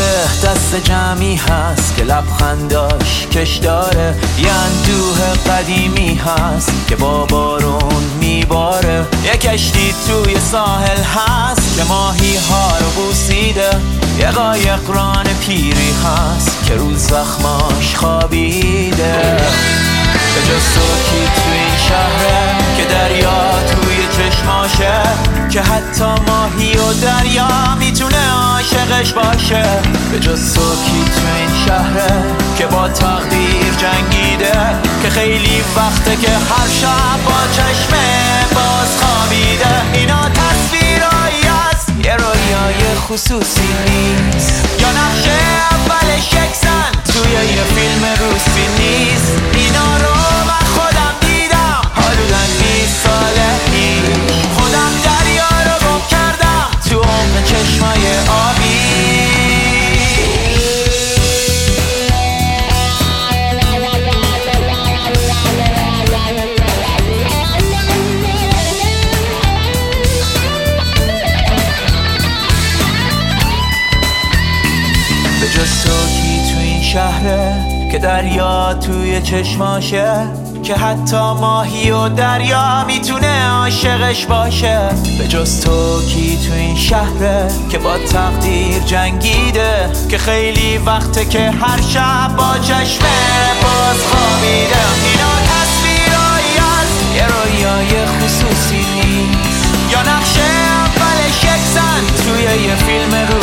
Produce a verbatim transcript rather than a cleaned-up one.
دست جمعی هست که لبخنداش کش داره، یه اندوه قدیمی هست که با بارون میباره، یه کشتی توی ساحل هست که ماهی ها رو بوسیده، یه قایق ران پیری هست که رو زخماش خوابیده. به جز تو کی تو این شهره که دریا توی چشماشه، که حتی ماهی و دریا میتونه عاشقش باشه. به جز تو کی تو این شهره که با تقدیر جنگیده، که خیلی وقته که هر شب با چشم باز خوابیده. اینا تصویرایی هست، یه رویای خصوصی نیست، یا نقشه اولش یک زن توی یه فیلم روسی نیست. اینا رو من خودم دیدم حدوداً بیست ساله پیش، خودم دریا رو گم کردم تو عمق چشمای آبی. به جز تو کی تو این شهره که دریا توی چشماشه، که حتی ماهی و دریا میتونه عاشقش باشه. به جز تو کی تو این شهره که با تقدیر جنگیده، که خیلی وقته که هر شب با چشم باز خوابیده. اینا تصویرایی هست، یه رویای خصوصی نیست، یا نقشه اولش یک زن توی یه فیلم رو